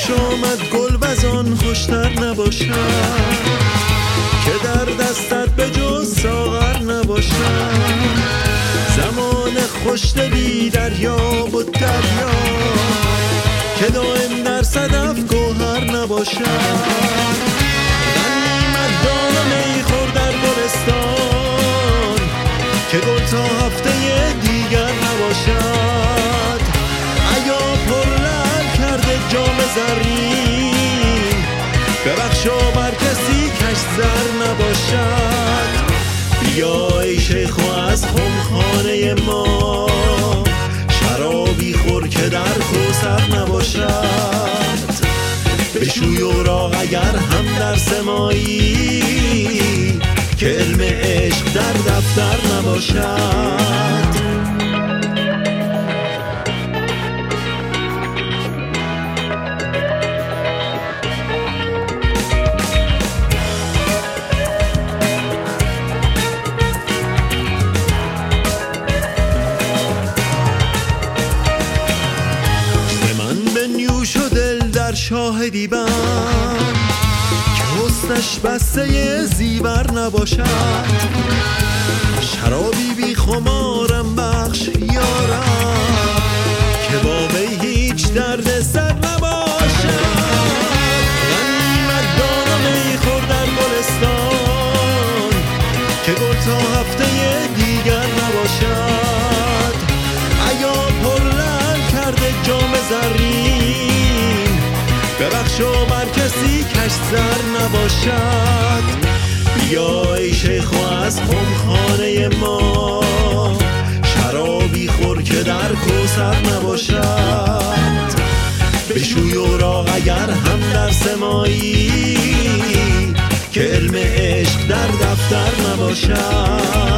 بخش آمد گل وزان خوشتر نباشد که در دستت به جز ساغر نباشد. زمان خوشدلی دریاب و دریا که دائم در صدف گوهر نباشد. غنیمت دانه می خور در گلستان که گل تا هفته دیگر نباشد. ایا پرلعل کرده جام زرین ببخشا بر کسی کش زر نباشد. بیا ای شیخ و از خمخانه ما شرابی خور که در کوثر نباشد. بشوی اوراق اگر هم در سمایی که علم عشق در دفتر نباشد. شاهدی بند که حسنش بسته زیور نباشد. شرابی بی خمارم بخش یارم که با وی هیچ درد سر نباشد. غنیمت دانه می خور در گلستان که گل تا هفته دیگر نباشد. ایا پرلعل کرده جام زرین ببخشا بر کسی کش زر نباشد. بیا ای شیخ و از خمخانه ما شرابی خور که در کوثر نباشد. بشوی اوراق اگر هم در سمایی که علم عشق در دفتر نباشد.